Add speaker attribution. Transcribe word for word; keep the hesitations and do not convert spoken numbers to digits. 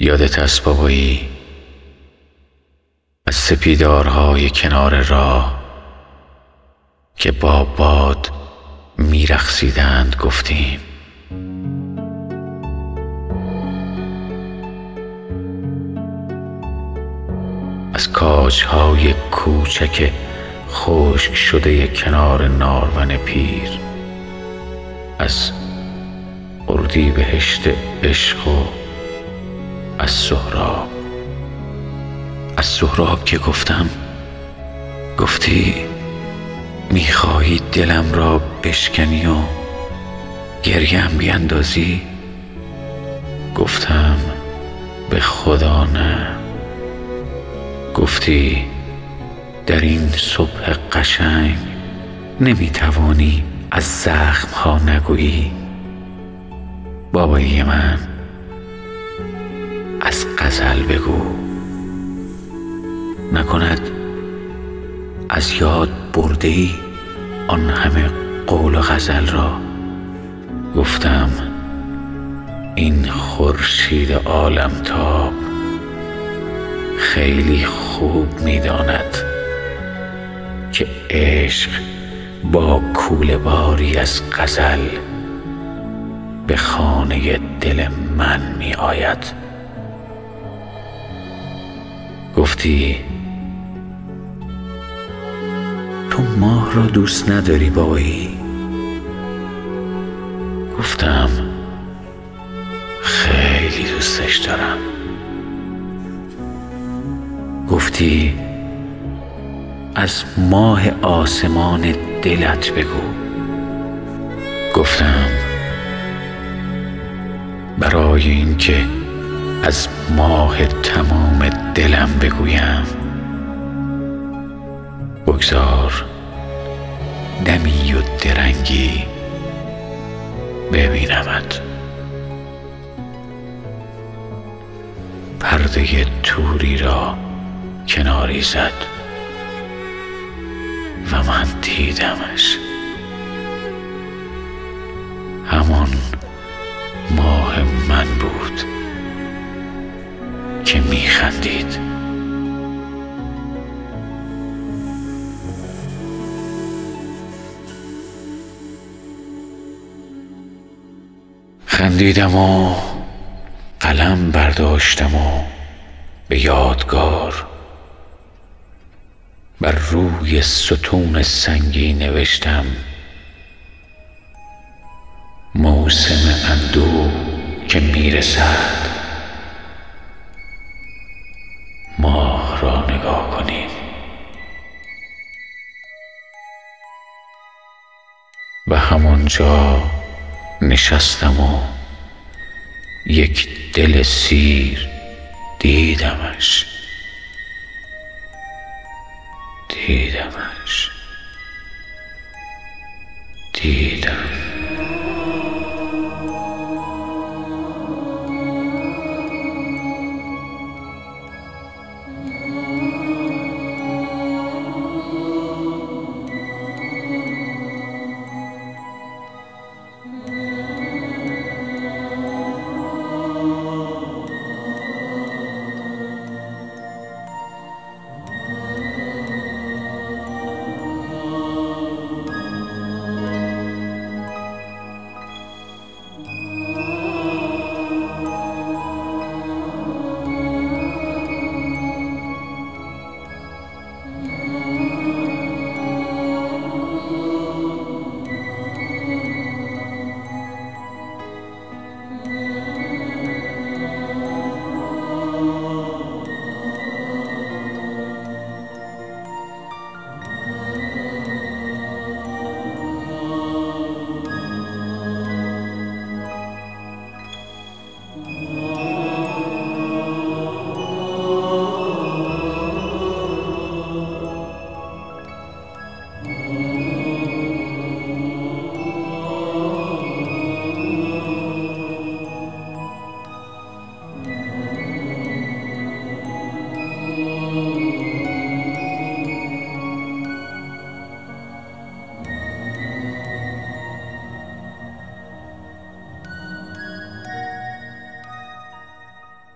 Speaker 1: یادت است بابایی از سپیدارهای کنار راه که با باد میرقصیدند گفتیم؟ از کاجهای کوچک خشک شده کنار نارون پیر، از اردیبهشت عشق و از سهراب از سهراب که گفتم گفتی میخواهی دلم را بشکنی و گریم بیندازی؟ گفتم به خدا نه. گفتی در این صبح قشنگ نمیتوانی از زخم ها نگویی؟ بابایی من از غزل بگو، نکند از یاد برده ای آن همه قول و غزل را؟ گفتم این خورشید عالمتاب خیلی خوب میداند که عشق با کوله باری از غزل به خانه دل من می آید. گفتی تو ماه را دوست نداری بابایی؟ گفتم خیلی دوستش دارم. گفتی از ماه آسمان دلت بگو. گفتم برای اینکه از ماه تمام دلم بگویم بگذار دمی و درنگی ببینمت. پرده توری را کناری زد و من دیدمش، همان ماه من بود که میخندید. خندیدم و قلم برداشتم و به یادگار بر روی ستون سنگی نوشتم موسم اندوه که میرسد ماه را نگاه کنیم. و همانجا نشستم و یک دل سیر دیدمش دیدمش دیدم